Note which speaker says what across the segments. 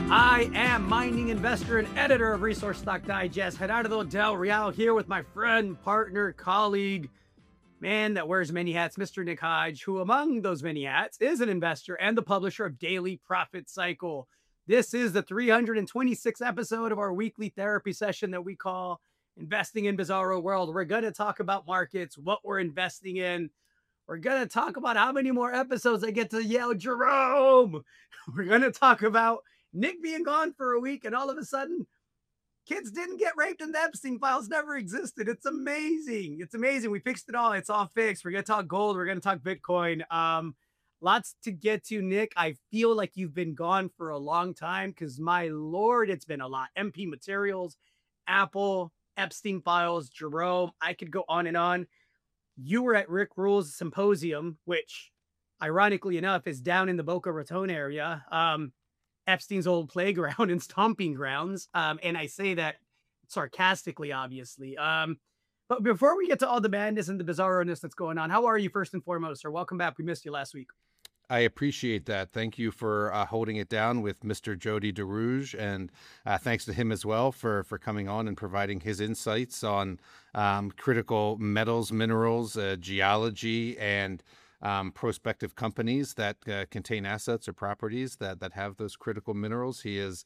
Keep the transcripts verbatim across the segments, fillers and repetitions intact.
Speaker 1: I am mining investor and editor of Resource Stock Digest, Gerardo Del Real, here with my friend, partner, colleague, man that wears many hats, Mister Nick Hodge, who among those many hats is an investor and the publisher of Daily Profit Cycle. This is the three hundred twenty-sixth episode of our weekly therapy session that we call Investing in Bizarro World. We're going to talk about markets, what we're investing in. We're going to talk about how many more episodes I get to yell, Jerome. We're going to talk about Nick being gone for a week and all of a sudden kids didn't get raped and the Epstein files never existed. It's amazing. It's amazing. We fixed it all. It's all fixed. We're going to talk gold. We're going to talk Bitcoin. Um, lots to get to, Nick. I feel like you've been gone for a long time because, my Lord, it's been a lot. M P Materials, Apple, Epstein files, Jerome. I could go on and on. You were at Rick Rule's symposium, which ironically enough is down in the Boca Raton area. Um, Epstein's old playground and stomping grounds. Um, and I say that sarcastically, obviously. Um, but before we get to all the madness and the bizarroness that's going on, how are you first and foremost, sir? Welcome back. We missed you last week.
Speaker 2: I appreciate that. Thank you for uh, holding it down with Mister Jody DeRouge, and uh, thanks to him as well for, for coming on and providing his insights on um, critical metals, minerals, uh, geology, and Um, prospective companies that uh, contain assets or properties that that have those critical minerals. He has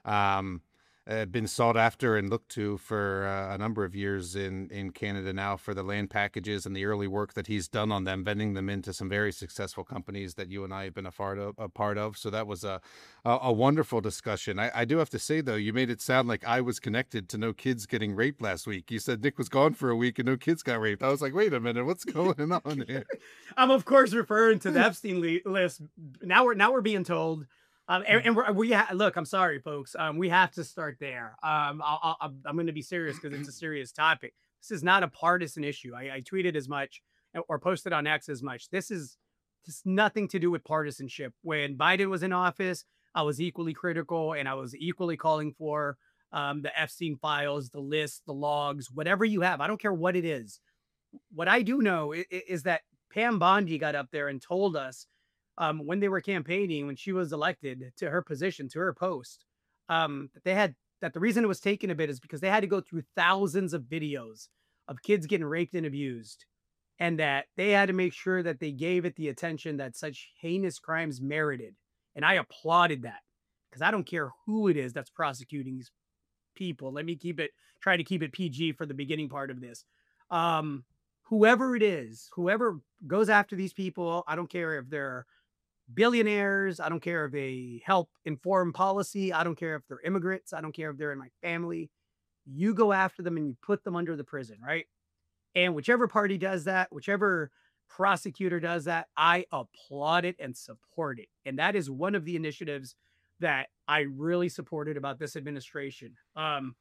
Speaker 2: um, uh, been sought after and looked to for uh, a number of years in, in Canada now for the land packages and the early work that he's done on them, vending them into some very successful companies that you and I have been a part of. A part of. So that was a, a, a wonderful discussion. I, I do have to say, though, you made it sound like I was connected to no kids getting raped last week. You said Nick was gone for a week and no kids got raped. I was like, wait a minute, what's going on here?
Speaker 1: I'm of course referring to the Epstein le- list. Now we're now we're being told, um, and, and we're, we ha- look. I'm sorry, folks. Um, we have to start there. Um, I'll, I'll, I'm going to be serious because it's a serious topic. This is not a partisan issue. I, I tweeted as much or posted on X as much. This is just nothing to do with partisanship. When Biden was in office, I was equally critical and I was equally calling for um, the Epstein files, the list, the logs, whatever you have. I don't care what it is. What I do know is, is that Pam Bondi got up there and told us um, when they were campaigning, when she was elected to her position, to her post, um, that they had that the reason it was taken a bit is because they had to go through thousands of videos of kids getting raped and abused, and that they had to make sure that they gave it the attention that such heinous crimes merited. And I applauded that because I don't care who it is that's prosecuting these people. Let me keep it, try to keep it P G for the beginning part of this. Um, whoever it is, whoever goes after these people, I don't care if they're billionaires. I don't care if they help inform policy. I don't care if they're immigrants. I don't care if they're in my family. You go after them and you put them under the prison, right? And whichever party does that, whichever prosecutor does that, I applaud it and support it. And that is one of the initiatives that I really supported about this administration. Um,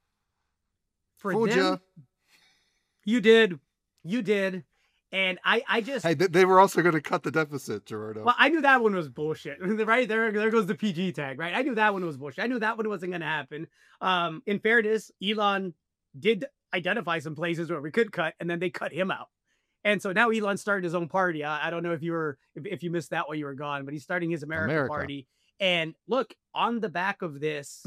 Speaker 1: for
Speaker 2: Fooled
Speaker 1: them,
Speaker 2: ya.
Speaker 1: you did. You did. And I, I just...
Speaker 2: Hey, they were also going to cut the deficit, Gerardo.
Speaker 1: Well, I knew that one was bullshit. Right? There, there goes the P G tag, right? I knew that one was bullshit. I knew that one wasn't going to happen. Um, in fairness, Elon did identify some places where we could cut, and then they cut him out. And so now Elon started his own party. I, I don't know if you were, if, if you missed that while you were gone, but he's starting his America,
Speaker 2: America.
Speaker 1: Party. And look, on the back of this,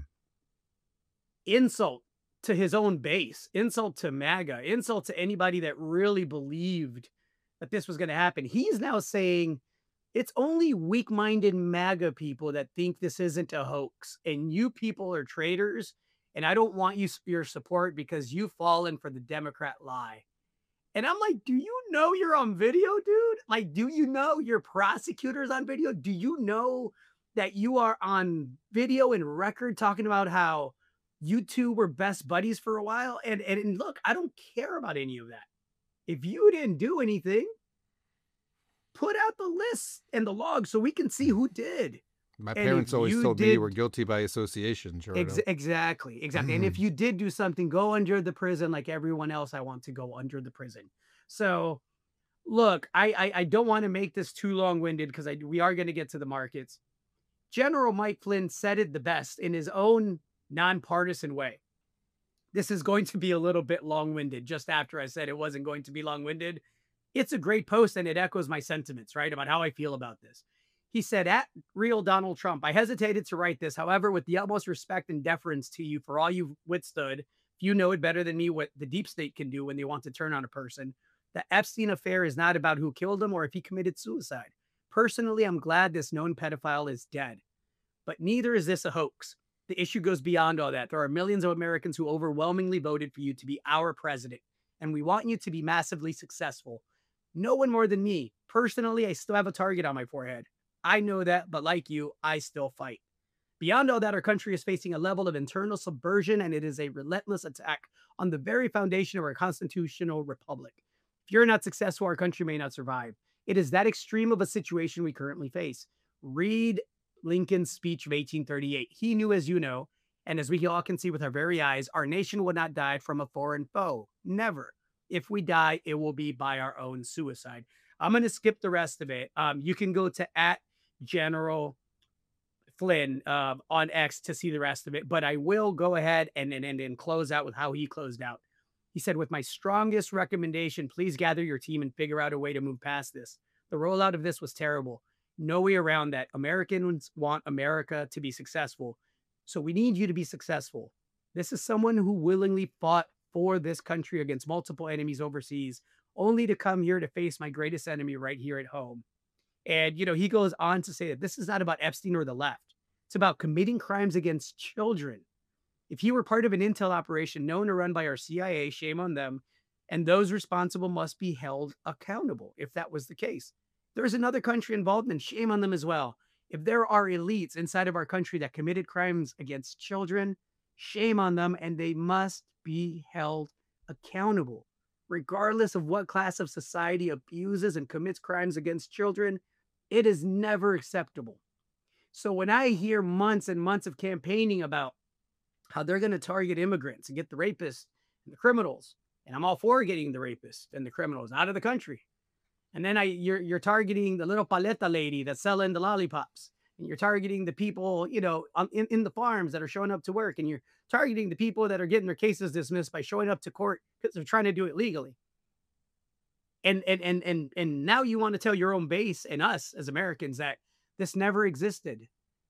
Speaker 1: insult to his own base, insult to MAGA, insult to anybody that really believed that this was going to happen. He's now saying it's only weak-minded MAGA people that think this isn't a hoax, and you people are traitors, and I don't want you your support because you've fallen for the Democrat lie. And I'm like, do you know you're on video, dude? Like, do you know your prosecutor's on video? Do you know that you are on video and record talking about how you two were best buddies for a while? And, and, and look, I don't care about any of that. If you didn't do anything, put out the list and the log so we can see who did.
Speaker 2: My
Speaker 1: And
Speaker 2: parents
Speaker 1: if
Speaker 2: always
Speaker 1: you
Speaker 2: told me
Speaker 1: did-
Speaker 2: you were guilty by association, Gerardo.
Speaker 1: Ex- exactly, exactly. And if you did do something, go under the prison like everyone else. I want to go under the prison. So, look, I I, I don't want to make this too long-winded because I we are going to get to the markets. General Mike Flynn said it the best in his own nonpartisan way. This is going to be a little bit long-winded. Just after I said it wasn't going to be long-winded, it's a great post and it echoes my sentiments, right, about how I feel about this. He said, at real Donald Trump, I hesitated to write this. However, with the utmost respect and deference to you for all you've withstood, you know it better than me what the deep state can do when they want to turn on a person. The Epstein affair is not about who killed him or if he committed suicide. Personally, I'm glad this known pedophile is dead, but neither is this a hoax. The issue goes beyond all that. There are millions of Americans who overwhelmingly voted for you to be our president, and we want you to be massively successful. No one more than me. Personally, I still have a target on my forehead. I know that, but like you, I still fight. Beyond all that, our country is facing a level of internal subversion, and it is a relentless attack on the very foundation of our constitutional republic. If you're not successful, our country may not survive. It is that extreme of a situation we currently face. Read Lincoln's speech of eighteen thirty-eight. He knew, as you know, and as we all can see with our very eyes, our nation would not die from a foreign foe. Never. If we die, it will be by our own suicide. I'm going to skip the rest of it. Um, you can go to at General Flynn uh, on X to see the rest of it, but I will go ahead and, and, and, and close out with how he closed out. He said, with my strongest recommendation, please gather your team and figure out a way to move past this. The rollout of this was terrible. No way around that. Americans want America to be successful. So we need you to be successful. This is someone who willingly fought for this country against multiple enemies overseas, only to come here to face my greatest enemy right here at home. And, you know, he goes on to say that this is not about Epstein or the left. It's about committing crimes against children. If he were part of an intel operation known or run by our C I A, shame on them. And those responsible must be held accountable if that was the case. There's another country involved, and shame on them as well. If there are elites inside of our country that committed crimes against children, shame on them, and they must be held accountable. Regardless of what class of society abuses and commits crimes against children, it is never acceptable. So when I hear months and months of campaigning about how they're going to target immigrants and get the rapists and the criminals, and I'm all for getting the rapists and the criminals out of the country. And then I, you're you're targeting the little paleta lady that's selling the lollipops, and you're targeting the people, you know, on, in, in the farms that are showing up to work, and you're targeting the people that are getting their cases dismissed by showing up to court because they're trying to do it legally. And and and and and now you want to tell your own base and us as Americans that this never existed.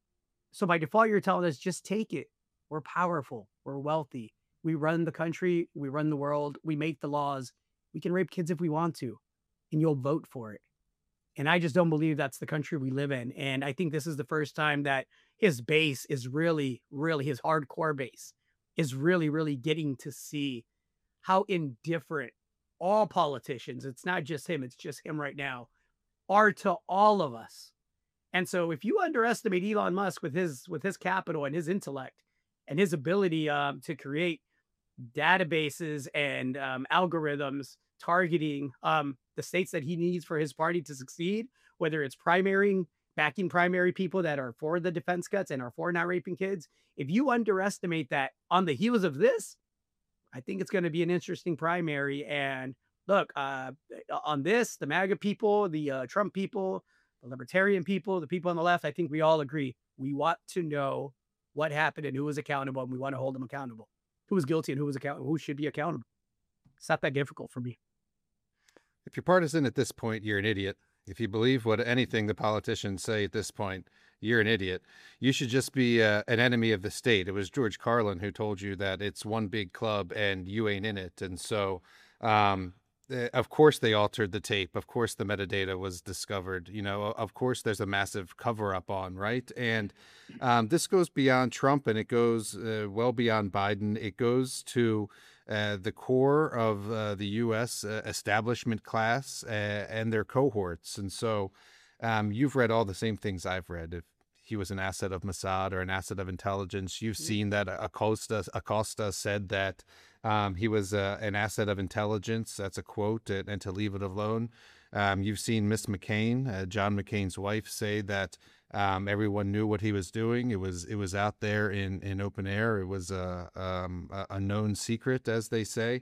Speaker 1: So by default, you're telling us just take it. We're powerful. We're wealthy. We run the country. We run the world. We make the laws. We can rape kids if we want to, and you'll vote for it. And I just don't believe that's the country we live in. And I think this is the first time that his base is really, really, his hardcore base is really, really getting to see how indifferent all politicians, it's not just him, it's just him right now, are to all of us. And so if you underestimate Elon Musk with his with his capital and his intellect and his ability um, to create databases and um, algorithms targeting um, the states that he needs for his party to succeed, whether it's primary, backing primary people that are for the defense cuts and are for not raping kids, if you underestimate that on the heels of this, I think it's going to be an interesting primary. And look, uh, on this, the MAGA people, the uh, Trump people, the libertarian people, the people on the left, I think we all agree. We want to know what happened and who was accountable, and we want to hold them accountable. Who was guilty and who was accountable, who should be accountable. It's not that difficult for me.
Speaker 2: If you're partisan at this point, you're an idiot. If you believe what anything the politicians say at this point, you're an idiot. You should just be uh, an enemy of the state. It was George Carlin who told you that it's one big club and you ain't in it. And so, um, uh, of course, they altered the tape. Of course, the metadata was discovered. You know, of course, there's a massive cover up on, right? And um, this goes beyond Trump, and it goes uh, well beyond Biden. It goes to uh, the core of uh, the U S uh, establishment class uh, and their cohorts. And so um, you've read all the same things I've read. If he was an asset of Mossad or an asset of intelligence, you've seen that Acosta, Acosta said that um, he was uh, an asset of intelligence. That's a quote, and, and to leave it alone. Um, you've seen Miss McCain, uh, John McCain's wife, say that um, everyone knew what he was doing. It was it was out there in, in open air. It was a, um, a known secret, as they say.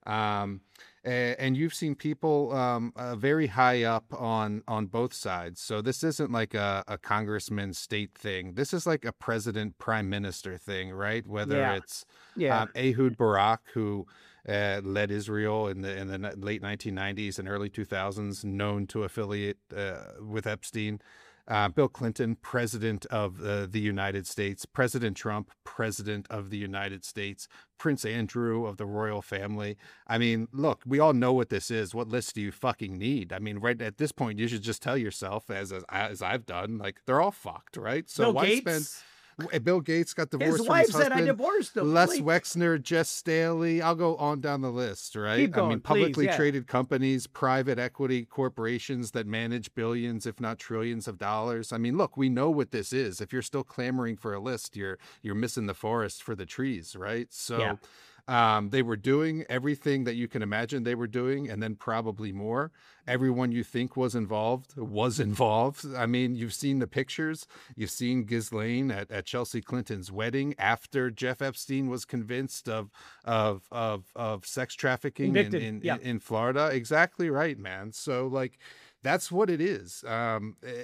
Speaker 2: Um, and, and you've seen people um, uh, very high up on on both sides. So this isn't like a, a congressman state thing. This is like a president prime minister thing, right? Whether
Speaker 1: Yeah.
Speaker 2: it's
Speaker 1: Yeah.
Speaker 2: um, Ehud Barak, who uh, led Israel in the in the late nineteen nineties and early two thousands, known to affiliate uh, with Epstein. Uh, Bill Clinton, president of uh, the United States, President Trump, president of the United States, Prince Andrew of the royal family. I mean, look, we all know what this is. What list do you fucking need? I mean, right at this point, you should just tell yourself, as as, as I've done, like they're all fucked, right? So
Speaker 1: Bill
Speaker 2: why
Speaker 1: Gates.
Speaker 2: spend? Bill Gates got divorced
Speaker 1: His
Speaker 2: from
Speaker 1: wife
Speaker 2: his
Speaker 1: said,
Speaker 2: husband.
Speaker 1: "I divorced him."
Speaker 2: Les
Speaker 1: Please.
Speaker 2: Wexner, Jess Staley. I'll go on down the list, right?
Speaker 1: Keep going,
Speaker 2: I mean,
Speaker 1: please,
Speaker 2: publicly
Speaker 1: yeah.
Speaker 2: traded companies, private equity corporations that manage billions, if not trillions of dollars. I mean, look, we know what this is. If you're still clamoring for a list, you're you're missing the forest for the trees, right? So
Speaker 1: Yeah.
Speaker 2: um, they were doing everything that you can imagine they were doing, and then probably more. Everyone you think was involved was involved. I mean, you've seen the pictures. You've seen Ghislaine at, at Chelsea Clinton's wedding after Jeff Epstein was convinced of of of of sex trafficking in,
Speaker 1: Convicted,
Speaker 2: in,
Speaker 1: yeah.
Speaker 2: in, in Florida. Exactly right, man. So like, that's what it is. Um, eh,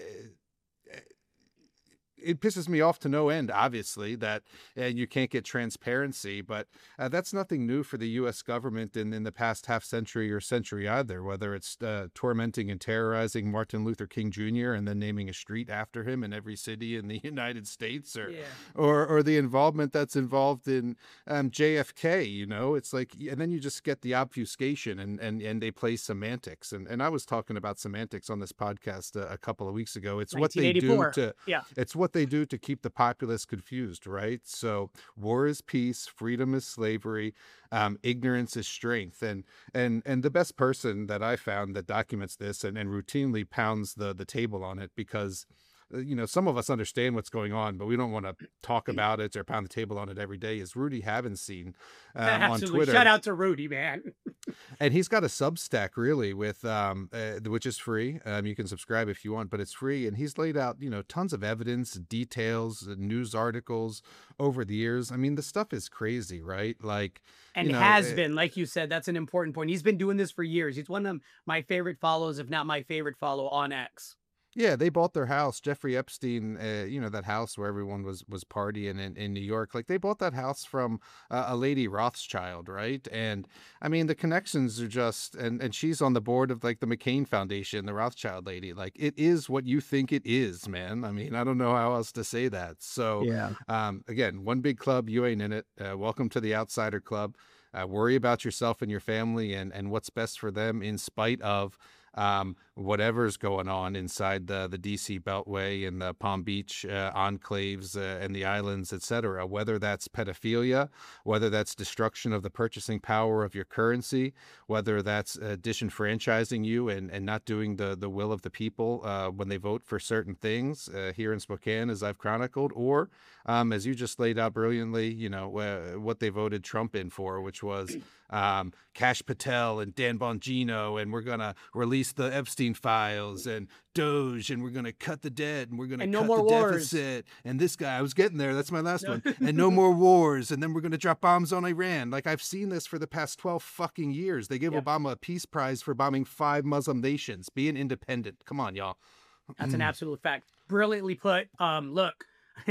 Speaker 2: it pisses me off to no end, obviously, that uh, you can't get transparency, but uh, that's nothing new for the U S government in, in the past half century or century either, whether it's uh, tormenting and terrorizing Martin Luther King Junior and then naming a street after him in every city in the United States, or
Speaker 1: Yeah.
Speaker 2: or, or the involvement that's involved in um, J F K, you know, it's like, and then you just get the obfuscation and, and, and they play semantics. And, and I was talking about semantics on this podcast a, a couple of weeks ago. It's what they do
Speaker 1: nineteen eighty-four.
Speaker 2: to,
Speaker 1: Yeah.
Speaker 2: it's what they do to keep the populace confused, right? So war is peace, freedom is slavery, um, ignorance is strength. And and and the best person that I found that documents this and, and routinely pounds the the table on it, because uh, you know, some of us understand what's going on, but we don't want to talk about it or pound the table on it every day, is Rudy Havenstein um, on
Speaker 1: Absolutely.
Speaker 2: Twitter.
Speaker 1: Shout out to Rudy, man.
Speaker 2: And he's got a Substack, really, with um, uh, which is free. Um, you can subscribe if you want, but it's free. And he's laid out, you know, tons of evidence, details, uh, news articles over the years. I mean, the stuff is crazy, right? Like,
Speaker 1: And
Speaker 2: you know,
Speaker 1: has
Speaker 2: uh,
Speaker 1: been, like you said, that's an important point. He's been doing this for years. He's one of my favorite follows, if not my favorite follow on X.
Speaker 2: Yeah, they bought their house. Jeffrey Epstein, uh, you know, that house where everyone was was partying in, in New York. Like, they bought that house from uh, a lady Rothschild, right? And I mean, the connections are just, and and she's on the board of like the McCain Foundation, the Rothschild lady. Like, it is what you think it is, man. I mean, I don't know how else to say that. So,
Speaker 1: Yeah.
Speaker 2: um, again, one big club, you ain't in it. Uh, welcome to the Outsider Club. Uh, worry about yourself and your family and and what's best for them, in spite of um, whatever's going on inside the, the D C Beltway and the Palm Beach uh, enclaves uh, and the islands, et cetera, whether that's pedophilia, whether that's destruction of the purchasing power of your currency, whether that's uh, disenfranchising you and, and not doing the, the will of the people uh, when they vote for certain things uh, here in Spokane, as I've chronicled, or um, as you just laid out brilliantly, you know, uh, what they voted Trump in for, which was um, Kash Patel and Dan Bongino, and we're going to release the Epstein files, and Doge, and we're going to cut the debt, and we're going to
Speaker 1: And
Speaker 2: cut
Speaker 1: no more
Speaker 2: the
Speaker 1: wars.
Speaker 2: deficit. And this guy, I was getting there. That's my last
Speaker 1: No.
Speaker 2: one. And no more wars. And then we're going to drop bombs on Iran. Like, I've seen this for the past twelve fucking years. They give
Speaker 1: Yep.
Speaker 2: Obama a peace prize for bombing five Muslim nations. Being independent. Come on, y'all.
Speaker 1: That's an absolute fact. Brilliantly put. Um, look,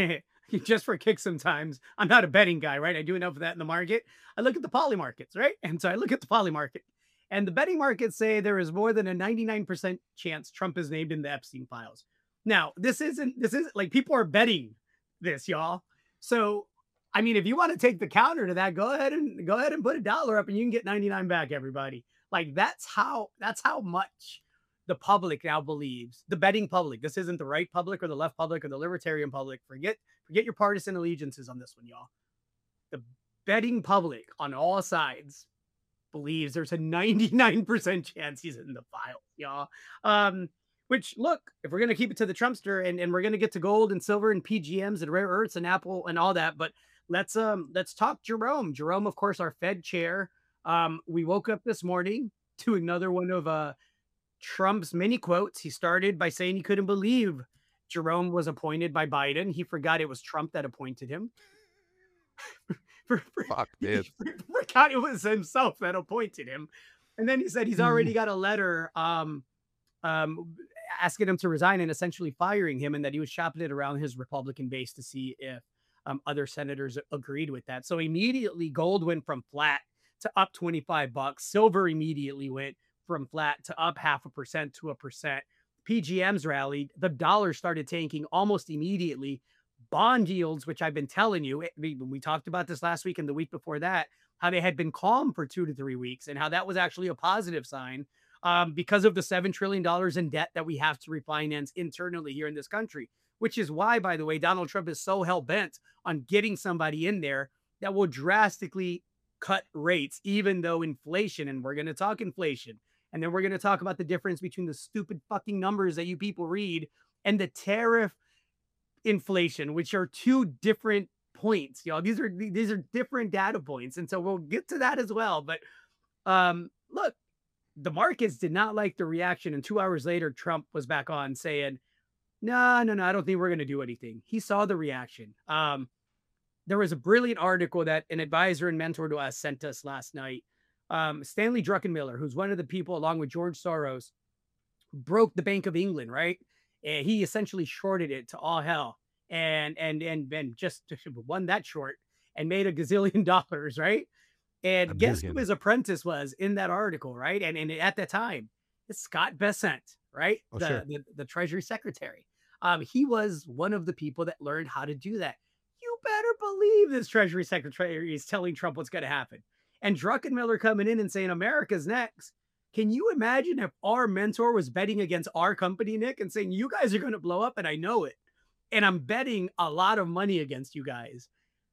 Speaker 1: just for kicks sometimes, I'm not a betting guy, right? I do enough of that in the market. I look at the poly markets, right? And so I look at the poly market. And the betting markets say there is more than a ninety-nine percent chance Trump is named in the Epstein files. Now, this isn't, this isn't like, people are betting this, y'all. So, I mean, if you want to take the counter to that, go ahead and go ahead and put a dollar up and you can get ninety-nine back, everybody. Like, that's how, that's how much the public now believes, the betting public. This isn't the right public or the left public or the libertarian public. Forget, forget your partisan allegiances on this one, y'all. The betting public on all sides believes there's a ninety-nine percent chance he's in the file, y'all. Um, which, look, if we're going to keep it to the Trumpster, and, and we're going to get to gold and silver and P G Ms and rare earths and Apple and all that, but let's um let's talk Jerome. Jerome, of course, our Fed chair. Um, we woke up this morning to another one of uh Trump's many quotes. He started by saying he couldn't believe Jerome was appointed by Biden. He forgot it was Trump that appointed him. for, for,
Speaker 2: Fuck, dude.
Speaker 1: he forgot it was himself that appointed him. And then he said he's already got a letter um, um, asking him to resign and essentially firing him, and that he was shopping it around his Republican base to see if um, other senators agreed with that. So immediately gold went from flat to up twenty-five bucks. Silver immediately went from flat to up half a percent to a percent. P G Ms rallied, the dollar started tanking almost immediately. Bond yields, which I've been telling you, we, we talked about this last week and the week before that, how they had been calm for two to three weeks and how that was actually a positive sign um, because of the seven trillion dollars in debt that we have to refinance internally here in this country, which is why, by the way, Donald Trump is so hell bent on getting somebody in there that will drastically cut rates, even though inflation, and we're going to talk inflation, and then we're going to talk about the difference between the stupid fucking numbers that you people read and the tariff inflation, which are two different points. You know, these are these are different data points, and so we'll get to that as well. But um, look, the markets did not like the reaction, and two hours later, Trump was back on saying, "No, no, no, I don't think we're going to do anything." He saw the reaction. Um, there was a brilliant article that an advisor and mentor to us sent us last night. Um, Stanley Druckenmiller, who's one of the people, along with George Soros, broke the Bank of England, right? And he essentially shorted it to all hell, and and and and just won that short and made a gazillion dollars, right?
Speaker 3: A
Speaker 1: And guess who
Speaker 3: billion.
Speaker 1: his apprentice was in that article, right? And and at the time, it's Scott Bessent, right?
Speaker 2: Oh,
Speaker 1: The
Speaker 2: sure.
Speaker 1: the, the Treasury Secretary. Um, he was one of the people that learned how to do that. You better believe this Treasury Secretary is telling Trump what's going to happen. And Druckenmiller coming in and saying America's next. Can you imagine if our mentor was betting against our company, Nick, and saying, you guys are going to blow up and I know it. And I'm betting a lot of money against you guys.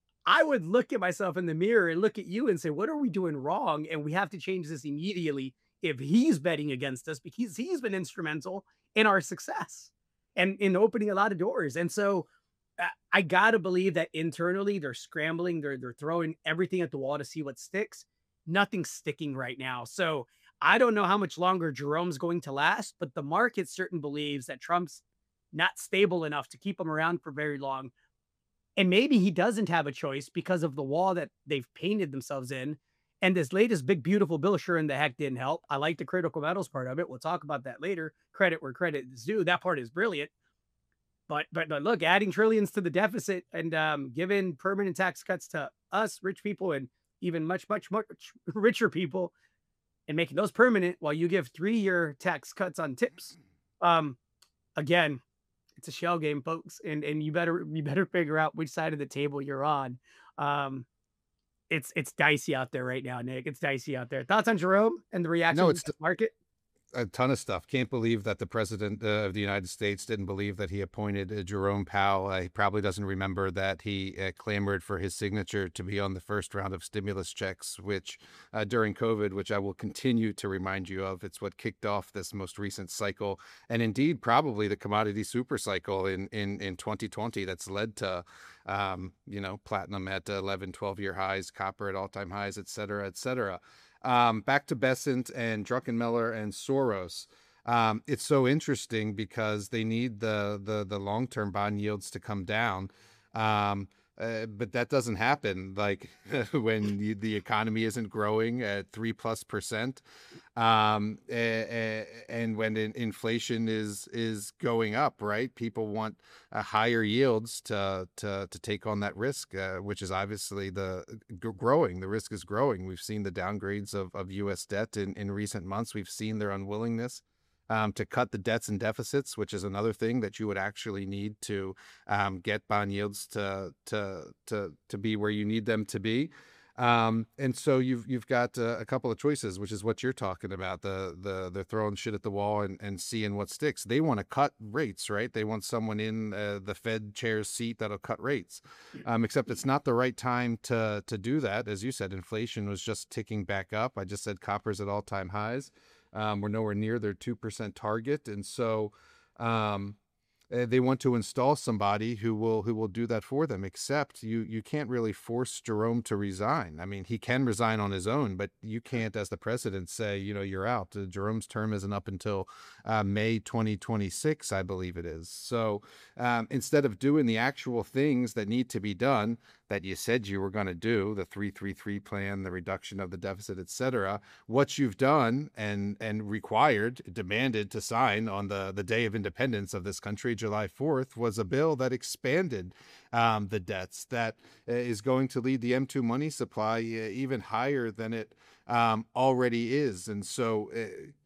Speaker 1: I would look at myself in the mirror and look at you and say, what are we doing wrong? And we have to change this immediately if he's betting against us, because he's been instrumental in our success and in opening a lot of doors. And so uh, I got to believe that internally they're scrambling. They're, they're throwing everything at the wall to see what sticks. Nothing's sticking right now. So I don't know how much longer Jerome's going to last, but the market certain believes that Trump's not stable enough to keep him around for very long. And maybe he doesn't have a choice because of the wall that they've painted themselves in. And this latest big, beautiful bill sure in the heck didn't help. I like the critical metals part of it. We'll talk about that later. Credit where credit is due. That part is brilliant. But but, but look, adding trillions to the deficit and um, giving permanent tax cuts to us rich people and even much, much, much richer people and making those permanent while you give three-year tax cuts on tips. Um, again, it's a shell game, folks, and and you better you better figure out which side of the table you're on. Um, it's it's dicey out there right now, Nick. It's dicey out there. Thoughts on Jerome and the reaction
Speaker 2: No,
Speaker 1: of
Speaker 2: it's
Speaker 1: the market?
Speaker 2: a ton of stuff. Can't believe that the president uh, of the United States didn't believe that he appointed uh, Jerome Powell. Uh, he probably doesn't remember that he uh, clamored for his signature to be on the first round of stimulus checks, which uh, during COVID, which I will continue to remind you of. It's what kicked off this most recent cycle, and indeed probably the commodity super cycle in in in twenty twenty that's led to um, you know, platinum at eleven, twelve year highs, copper at all-time highs, et cetera, et cetera. Um, back to Bessent and Druckenmiller and Soros. Um, it's so interesting because they need the the the long-term bond yields to come down. Um, uh, but that doesn't happen like when you, the economy isn't growing at three plus percent, um, and, and when in, inflation is is going up. Right, people want uh, higher yields to to to take on that risk, uh, which is obviously the g- growing. The risk is growing. We've seen the downgrades of of U S debt in in recent months. We've seen their unwillingness Um, to cut the debts and deficits, which is another thing that you would actually need to um, get bond yields to to to to be where you need them to be. Um, and so you've you've got uh, a couple of choices, which is what you're talking about. The the they're throwing shit at the wall and, and seeing what sticks. They want to cut rates, right? They want someone in uh, the Fed chair's seat that'll cut rates. Um, except it's not the right time to to do that. As you said, inflation was just ticking back up. I just said copper's at all time highs. Um, we're nowhere near their two percent target. And so um, uh, they want to install somebody who will who will do that for them, except you you can't really force Jerome to resign. I mean, he can resign on his own, but you can't, as the president, say, you know, you're out. Uh, Jerome's term isn't up until uh, May twenty twenty-six, I believe it is. So um, instead of doing the actual things that need to be done, that you said you were going to do, the three three three plan, the reduction of the deficit, et cetera, what you've done and and required, demanded to sign on the, the day of independence of this country, July fourth, was a bill that expanded um, the debts, that uh, is going to lead the M two money supply uh, even higher than it um, already is. And so uh,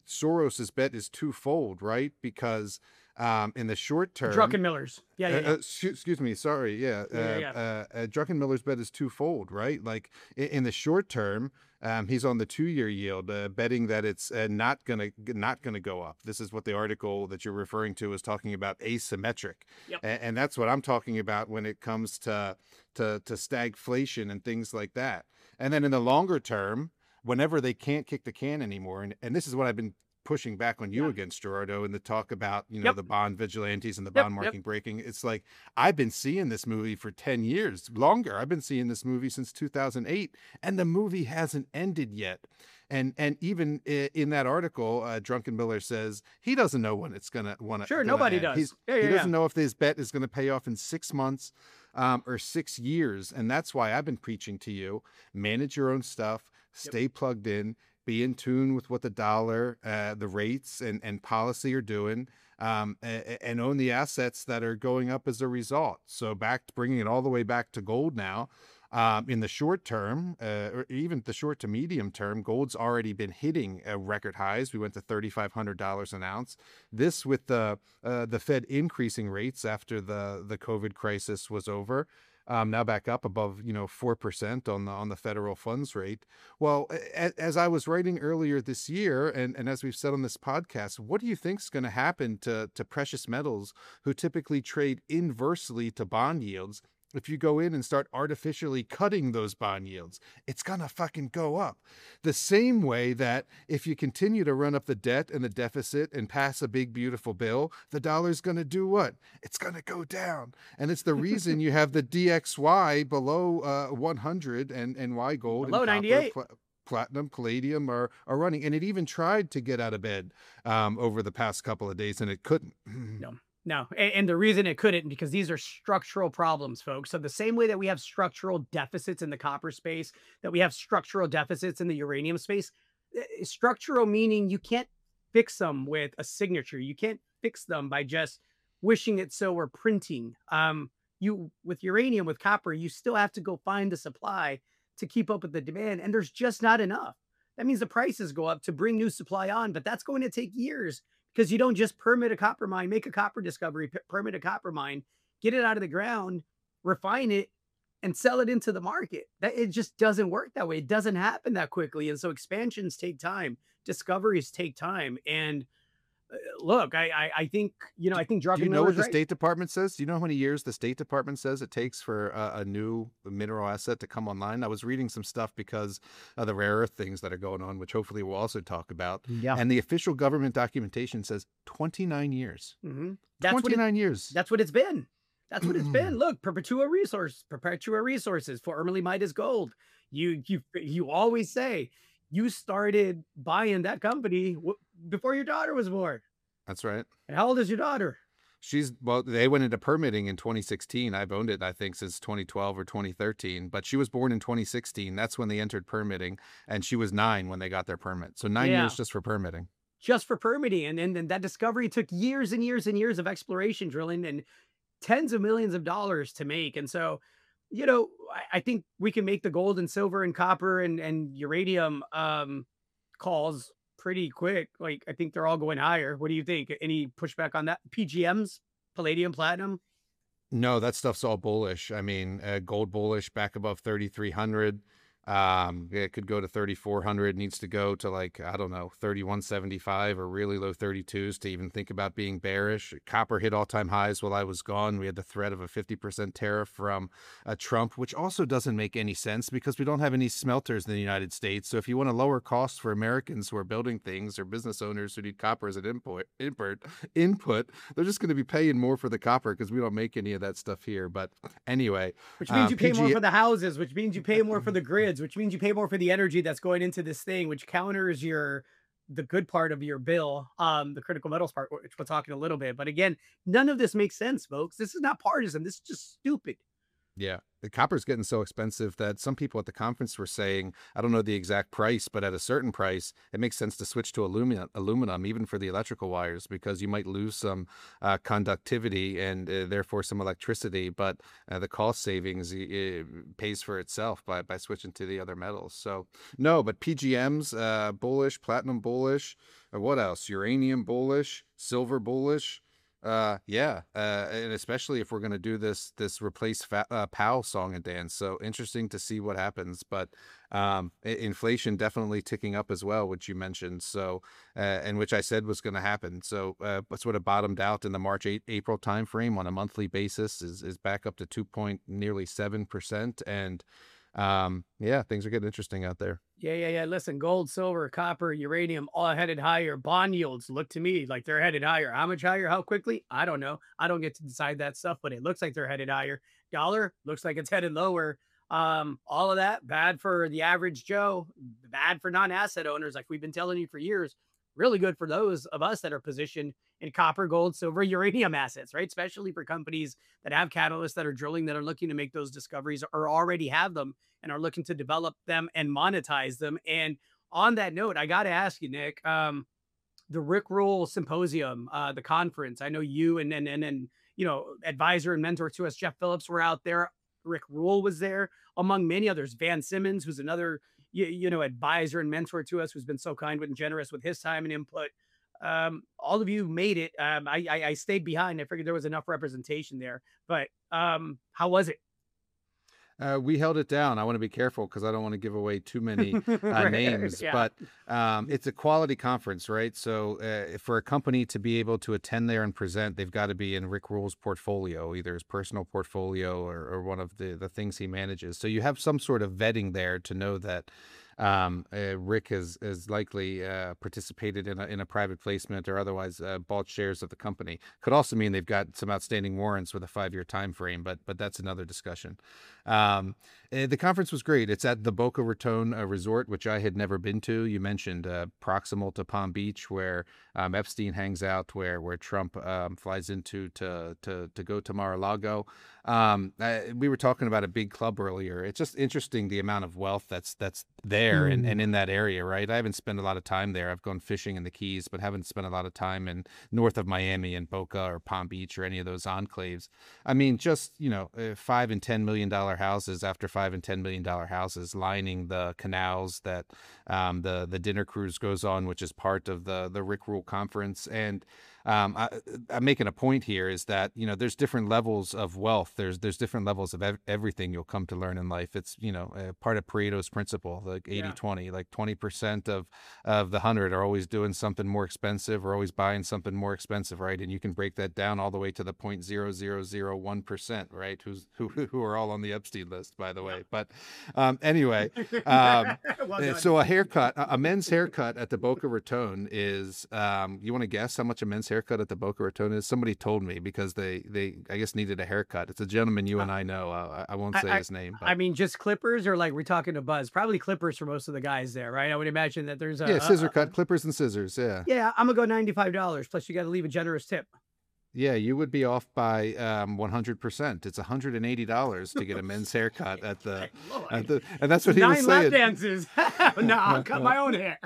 Speaker 2: Soros's bet is twofold, right? Because um, in the short term,
Speaker 1: Druckenmiller's. Yeah, yeah,
Speaker 2: uh,
Speaker 1: yeah.
Speaker 2: uh, excu- excuse me, sorry, yeah,
Speaker 1: Yeah, yeah,
Speaker 2: uh,
Speaker 1: yeah.
Speaker 2: uh, uh, Druckenmiller's bet is twofold, right? Like in, in the short term, um, he's on the two-year yield, uh, betting that it's uh, not gonna not gonna go up. This is what the article that you're referring to is talking about, asymmetric,
Speaker 1: Yep.
Speaker 2: and, and that's what I'm talking about when it comes to to to stagflation and things like that. And then in the longer term, whenever they can't kick the can anymore, and, and this is what I've been pushing back on you
Speaker 1: Yeah.
Speaker 2: against, Gerardo, and the talk about, you know,
Speaker 1: Yep.
Speaker 2: the bond vigilantes and the
Speaker 1: Yep.
Speaker 2: bond
Speaker 1: Yep.
Speaker 2: market breaking. It's like, I've been seeing this movie for ten years, longer. I've been seeing this movie since two thousand eight, and the movie hasn't ended yet. And and even in that article, uh, Druckenmiller says he doesn't know when it's gonna want to.
Speaker 1: Sure, nobody
Speaker 2: end.
Speaker 1: does.
Speaker 2: He's,
Speaker 1: Yeah, yeah,
Speaker 2: he doesn't
Speaker 1: yeah.
Speaker 2: know if this bet is going to pay off in six months um, or six years, and that's why I've been preaching to you: manage your own stuff, stay
Speaker 1: Yep.
Speaker 2: plugged in, be in tune with what the dollar, uh, the rates, and, and policy are doing, um, and, and own the assets that are going up as a result. So back, bringing it all the way back to gold now. Um, in the short term, uh, or even the short to medium term, gold's already been hitting uh, record highs. We went to thirty-five hundred dollars an ounce. This with the uh, the Fed increasing rates after the the COVID crisis was over. Um, now back up above, you know, four percent on the on the federal funds rate. Well, a, as I was writing earlier this year, and, and as we've said on this podcast, what do you think is going to happen to to precious metals who typically trade inversely to bond yields? If you go in and start artificially cutting those bond yields, it's going to fucking go up. The same way that if you continue to run up the debt and the deficit and pass a big, beautiful bill, the dollar's going to do what? It's going to go down. And it's the reason you have the D X Y below uh, one hundred, and, and why gold
Speaker 1: Below
Speaker 2: and copper,
Speaker 1: ninety-eight.
Speaker 2: pl- platinum, palladium are, are running. And it even tried to get out of bed um, over the past couple of days, and it couldn't.
Speaker 1: No. No, and, and the reason it couldn't, because these are structural problems, folks. So the same way that we have structural deficits in the copper space, that we have structural deficits in the uranium space, eh, structural meaning you can't fix them with a signature. You can't fix them by just wishing it so or printing. Um, you with uranium, with copper, you still have to go find the supply to keep up with the demand, and there's just not enough. That means the prices go up to bring new supply on, but that's going to take years. Because you don't just permit a copper mine, make a copper discovery, p- permit a copper mine, get it out of the ground, refine it, and sell it into the market. That it just doesn't work that way. It doesn't happen that quickly. And so expansions take time, discoveries take time. And uh, look, I, I I think you know I think
Speaker 2: Do you know
Speaker 1: Druckenmiller
Speaker 2: what
Speaker 1: is
Speaker 2: the
Speaker 1: right.
Speaker 2: State Department says? Do you know how many years the State Department says it takes for a, a new mineral asset to come online? I was reading some stuff because of the rare earth things that are going on, which hopefully we'll also talk about.
Speaker 1: Yeah,
Speaker 2: And the official government documentation says twenty-nine years.
Speaker 1: hmm that's what it,
Speaker 2: twenty-nine years.
Speaker 1: that's what it's been. That's what it's been. Look, Perpetua Resource, Perpetua Resources, formerly Midas Gold. You you you always say you started buying that company w- before your daughter was born.
Speaker 2: That's right.
Speaker 1: And how old is your daughter?
Speaker 2: She's, well, they went into permitting in twenty sixteen. I've owned it, I think, since twenty twelve or twenty thirteen, but she was born in twenty sixteen. That's when they entered permitting, and she was nine when they got their permit. So nine
Speaker 1: Yeah,
Speaker 2: years just for permitting.
Speaker 1: just for permitting. And then and that discovery took years and years and years of exploration drilling and tens of millions of dollars to make. And so, you know, I, I think we can make the gold and silver and copper and, and uranium um, calls pretty quick. Like, I think they're all going higher. What do you think? Any pushback on that? P G Ms, palladium, platinum?
Speaker 2: No, that stuff's all bullish. I mean, uh, gold bullish back above thirty-three hundred. Um, it could go to thirty-four hundred, needs to go to, like, I don't know, thirty-one seventy-five or really low thirty-twos to even think about being bearish. Copper hit all time highs while I was gone. We had the threat of a fifty percent tariff from uh, Trump, which also doesn't make any sense because we don't have any smelters in the United States. So if you want to lower costs for Americans who are building things or business owners who need copper as an input, input, input, they're just going to be paying more for the copper because we don't make any of that stuff here. But anyway,
Speaker 1: Which means
Speaker 2: um,
Speaker 1: you pay more
Speaker 2: P G
Speaker 1: for the houses, which means you pay more for the grids, which means you pay more for the energy that's going into this thing, which counters your the good part of your bill, um, the critical metals part, which we'll talk in a little bit. But again, none of this makes sense, folks. This is not partisan. This is just stupid.
Speaker 2: Yeah, the copper's getting so expensive that some people at the conference were saying, I don't know the exact price, but at a certain price, it makes sense to switch to aluminum, aluminum even for the electrical wires, because you might lose some uh, conductivity and uh, therefore some electricity, but uh, the cost savings uh, pays for itself by, by switching to the other metals. So no, but P G Ms, uh, bullish, platinum bullish. Uh, what else? Uranium bullish, silver bullish. Uh, yeah, uh, and especially if we're going to do this this replace Fa- uh, Powell song and dance. So interesting to see what happens. But um, i- inflation definitely ticking up as well, which you mentioned. So uh, and which I said was going to happen. So uh, but sort of bottomed out in the March eight, April timeframe on a monthly basis is is back up to two point nearly seven percent. And um, yeah, things are getting interesting out there.
Speaker 1: Yeah, yeah, yeah. Listen, gold, silver, copper, uranium, all headed higher. Bond yields look to me like they're headed higher. How much higher? How quickly? I don't know. I don't get to decide that stuff, but it looks like they're headed higher. Dollar looks like it's headed lower. Um, all of that bad for the average Joe, bad for non-asset owners, like we've been telling you for years. Really good for those of us that are positioned in copper, gold, silver, uranium assets, right? Especially for companies that have catalysts that are drilling, that are looking to make those discoveries or already have them and are looking to develop them and monetize them. And on that note, I got to ask you, Nick, um, the Rick Rule Symposium, uh, the conference. I know you and and and and you know, advisor and mentor to us, Jeff Phillips, were out there. Rick Rule was there, among many others. Van Simmons, who's another you, you know advisor and mentor to us, who's been so kind and generous with his time and input. Um, all of you made it. Um, I, I I stayed behind. I figured there was enough representation there. But um, how was it?
Speaker 2: Uh, we held it down. I want to be careful because I don't want to give away too many uh,
Speaker 1: Right,
Speaker 2: names,
Speaker 1: yeah.
Speaker 2: but um, it's a quality conference, right? So uh, for a company to be able to attend there and present, they've got to be in Rick Rule's portfolio, either his personal portfolio or, or one of the, the things he manages. So you have some sort of vetting there to know that um, uh, Rick has, has likely uh, participated in a, in a private placement or otherwise uh, bought shares of the company. Could also mean they've got some outstanding warrants with a five-year time frame, but but that's another discussion. Um, eh, the conference was great. It's at the Boca Raton uh, Resort, which I had never been to. You mentioned uh, proximal to Palm Beach, where um, Epstein hangs out, where where Trump um, flies into to to to go to Mar-a-Lago. Um, I, we were talking about a big club earlier. It's just interesting the amount of wealth that's that's there and, and
Speaker 1: Mm.
Speaker 2: in that area, right? I haven't spent a lot of time there. I've gone fishing in the Keys, but haven't spent a lot of time in north of Miami and Boca or Palm Beach or any of those enclaves. I mean, just you know, uh, five and ten million dollar houses after five and ten million dollar houses lining the canals that um, the the dinner cruise goes on, which is part of the the Rick Rule conference. And um, I, I'm making a point here is that you know there's different levels of wealth. There's there's different levels of ev- everything you'll come to learn in life. It's you know uh, part of Pareto's principle, like eighty
Speaker 1: Yeah.
Speaker 2: twenty, like twenty percent of of the hundred are always doing something more expensive or always buying something more expensive, right? And you can break that down all the way to the point zero zero zero one percent, right? Who's who who are all on the Epstein list, by the
Speaker 1: Yeah.
Speaker 2: way. But um, anyway, um,
Speaker 1: Well
Speaker 2: uh,
Speaker 1: done.
Speaker 2: so a haircut, a a men's haircut at the Boca Raton is. Um, you want to guess how much a men's haircut at the Boca Raton is? Somebody told me because they they I guess needed a haircut. It's a gentleman you
Speaker 1: Uh,
Speaker 2: and I know. Uh, I I won't
Speaker 1: I,
Speaker 2: say
Speaker 1: I
Speaker 2: his name,
Speaker 1: I
Speaker 2: but
Speaker 1: mean, just clippers, or like we're talking to Buzz? Probably clippers for most of the guys there, right? I would imagine that there's a,
Speaker 2: yeah, scissor
Speaker 1: a, a,
Speaker 2: cut,
Speaker 1: a
Speaker 2: clippers and scissors. Yeah.
Speaker 1: yeah. I'm gonna go ninety-five dollars. Plus, you got to leave a generous tip.
Speaker 2: Yeah, you would be off by um, one hundred percent. It's one hundred eighty dollars to get a men's haircut at the,
Speaker 1: My
Speaker 2: at
Speaker 1: Lord,
Speaker 2: the, and that's what he was
Speaker 1: nine lap
Speaker 2: saying.
Speaker 1: dances. No, I'll cut my own hair.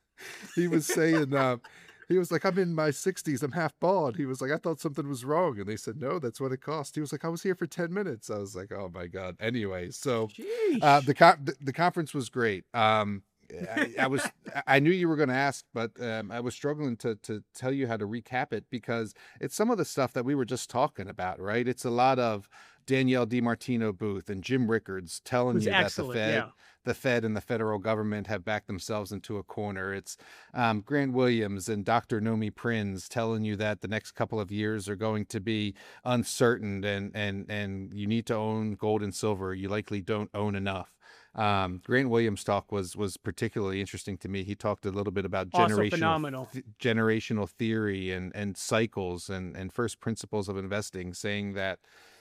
Speaker 2: He was saying, uh, he was like, I'm in my sixties, I'm half bald. He was like, I thought something was wrong. And they said, no, that's what it cost. He was like, I was here for ten minutes. I was like, oh my God. Anyway, so uh,
Speaker 1: Sheesh.
Speaker 2: the, co- the, the conference was great. Um, I, I was, I knew you were going to ask, but um, I was struggling to to tell you how to recap it because it's some of the stuff that we were just talking about, right? It's a lot of Danielle DiMartino Booth and Jim Rickards telling
Speaker 1: Was
Speaker 2: you that the
Speaker 1: excellent.
Speaker 2: Fed,
Speaker 1: Yeah.
Speaker 2: the Fed and the federal government have backed themselves into a corner. It's um, Grant Williams and Doctor Nomi Prins telling you that the next couple of years are going to be uncertain and and and you need to own gold and silver. You likely don't own enough. Um, Grant Williams' talk was was particularly interesting to me. He talked a little bit about
Speaker 1: Also
Speaker 2: generational
Speaker 1: phenomenal.
Speaker 2: th- generational theory and and cycles and and first principles of investing, saying that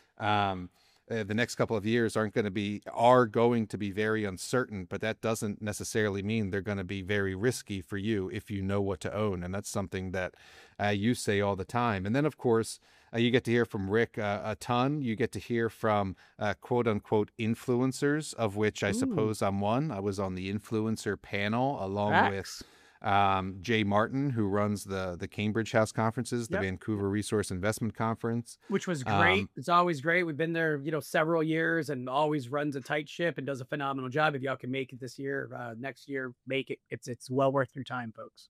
Speaker 2: um, uh, the next couple of years aren't going to be are going to be very uncertain, but that doesn't necessarily mean they're going to be very risky for you if you know what to own, and that's something that uh, you say all the time. And then, of course, uh, you get to hear from Rick uh, a ton. You get to hear from uh, quote unquote influencers, of which I
Speaker 1: Ooh,
Speaker 2: suppose I'm one. I was on the influencer panel along with
Speaker 1: facts.
Speaker 2: um, Jay Martin, who runs the the Cambridge House conferences, the
Speaker 1: Yep.
Speaker 2: Vancouver Resource Investment Conference.
Speaker 1: Which was great.
Speaker 2: Um,
Speaker 1: It's always great. We've been there, you know, several years, and always runs a tight ship and does a phenomenal job. If y'all can make it this year, uh, next year, make it. It's it's well worth your time, folks.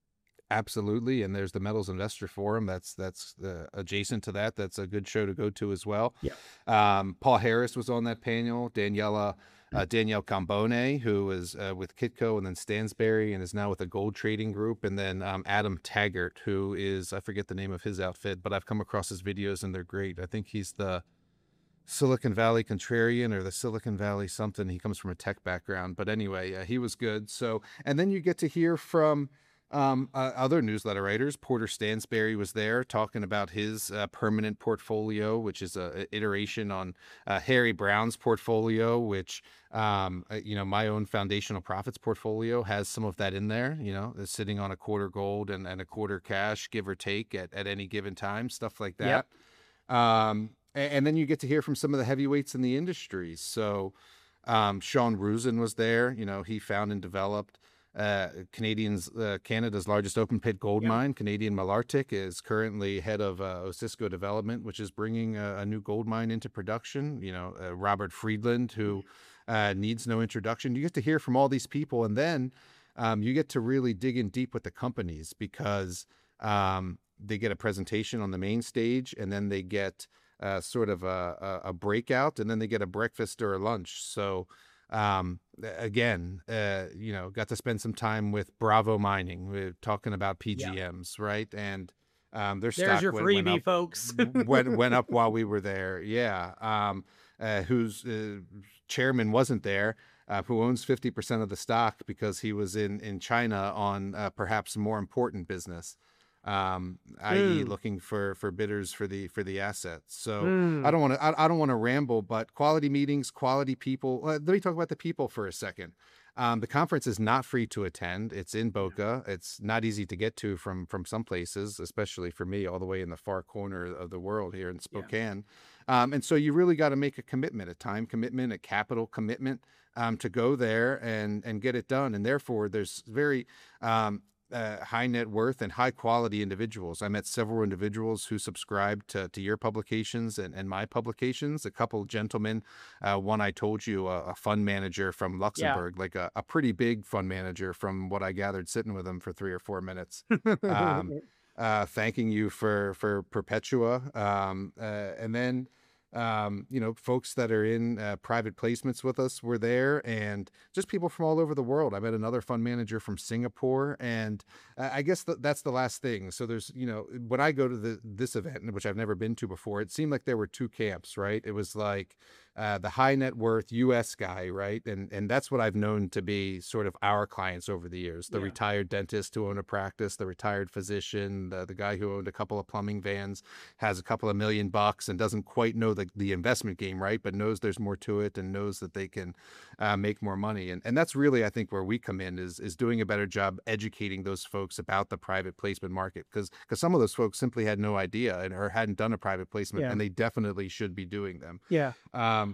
Speaker 2: Absolutely, and there's the Metals Investor Forum that's that's uh, adjacent to that. That's a good show to go to as well.
Speaker 1: Yeah.
Speaker 2: Um, Paul Harris was on that panel. Daniela uh, Danielle Cambone, who is uh, with Kitco and then Stansberry and is now with a gold trading group, and then um, Adam Taggart, who is, I forget the name of his outfit, but I've come across his videos and they're great. I think he's the Silicon Valley Contrarian or the Silicon Valley something. He comes from a tech background, but anyway, uh, he was good. So, and then you get to hear from um, uh, other newsletter writers. Porter Stansberry was there talking about his uh, permanent portfolio, which is a, a iteration on uh, Harry Brown's portfolio, which, um, uh, you know, my own foundational profits portfolio has some of that in there, you know, it's sitting on a quarter gold and, and a quarter cash, give or take at, at any given time, stuff like that. Yep. Um, and, and then you get to hear from some of the heavyweights in the industry. So um, Sean Ruzin was there, you know, he found and developed Uh, Canadians, uh, Canada's largest open pit gold
Speaker 1: Yep.
Speaker 2: mine. Canadian Malartic is currently head of uh, Osisko Development, which is bringing a, a new gold mine into production. You know, uh, Robert Friedland, who uh, needs no introduction. You get to hear from all these people, and then um, you get to really dig in deep with the companies because um, they get a presentation on the main stage, and then they get uh, sort of a, a, a breakout, and then they get a breakfast or a lunch. So. Um, again, uh, you know, got to spend some time with Bravo Mining. We're talking about P G Ms, yeah. right? And um, their
Speaker 1: There's
Speaker 2: stock
Speaker 1: your
Speaker 2: went,
Speaker 1: freebie,
Speaker 2: went up,
Speaker 1: folks.
Speaker 2: went, went up while we were there. Yeah. Um, uh, whose uh, chairman wasn't there, uh, who owns fifty percent of the stock because he was in, in China on uh, perhaps more important business. Um, that is, looking for for bidders for the for the assets. So mm. I don't want to I, I don't want to ramble, but quality meetings, quality people. Uh, let me talk about the people for a second. Um, the conference is not free to attend. It's in Boca. It's not easy to get to from from some places, especially for me, all the way in the far corner of the world here in Spokane. Yeah. Um, and so you really got to make a commitment, a time commitment, a capital commitment um, to go there and and get it done. And therefore, there's very um, Uh, high net worth and high quality individuals. I met several individuals who subscribed to, to your publications and, and my publications. A couple gentlemen, uh, one I told you, a, a fund manager from Luxembourg, yeah. like a, a pretty big fund manager from what I gathered sitting with him for three or four minutes, um, uh, thanking you for, for Perpetua. Um, uh, and then Um, you know, folks that are in uh, private placements with us were there, and just people from all over the world. I met another fund manager from Singapore, and uh, I guess th- that's the last thing. So there's, you know, when I go to the, this event, which I've never been to before, it seemed like there were two camps, right? It was like uh, the high net worth U S guy, right? And and that's what I've known to be sort of our clients over the years. The yeah. retired dentist who owned a practice, the retired physician, the, the guy who owned a couple of plumbing vans, has a couple of million bucks and doesn't quite know the, the investment game, right? But knows there's more to it and knows that they can uh, make more money. And and that's really, I think, where we come in is, is doing a better job educating those folks about the private placement market. Because because some of those folks simply had no idea and or hadn't done a private placement, yeah. and they definitely should be doing them.
Speaker 1: Yeah.
Speaker 2: Um,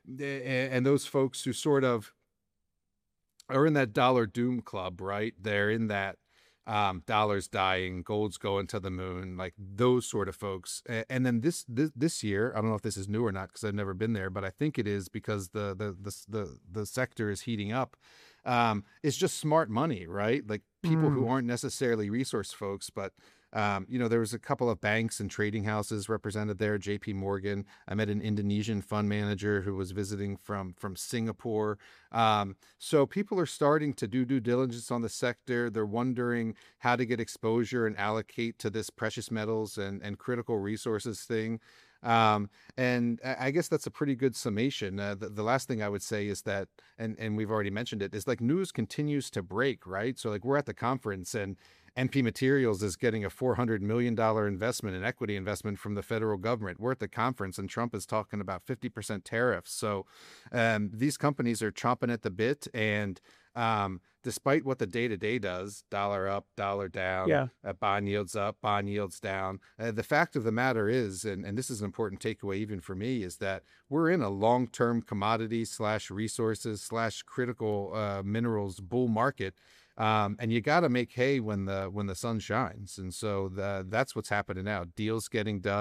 Speaker 2: and those folks who sort of are in that dollar doom club, right? They're in that um, dollars dying, gold's going to the moon, like those sort of folks. And then this this, this year, I don't know if this is new or not because I've never been there, but I think it is because the the the the, the sector is heating up. Um, it's just smart money, right? Like people mm. who aren't necessarily resource folks, but Um, you know, there was a couple of banks and trading houses represented there, J P Morgan. I met an Indonesian fund manager who was visiting from, from Singapore. Um, so people are starting to do due diligence on the sector. They're wondering how to get exposure and allocate to this precious metals and, and critical resources thing. Um, and I guess that's a pretty good summation. Uh, the, the last thing I would say is that, and, and we've already mentioned it, is like news continues to break, right? So like we're at the conference and N P Materials is getting a four hundred million dollars investment, an equity investment from the federal government. We're at the conference and Trump is talking about fifty percent tariffs. So um, these companies are chomping at the bit. And um, despite what the day-to-day does, dollar up, dollar down,
Speaker 1: yeah.
Speaker 2: uh, bond yields up, bond yields down. Uh, the fact of the matter is, and, and this is an important takeaway even for me, is that we're in a long-term commodity slash resources slash critical uh, minerals bull market. Um, and you got to make hay when the when the sun shines. And so the, that's what's happening now. Deals getting done.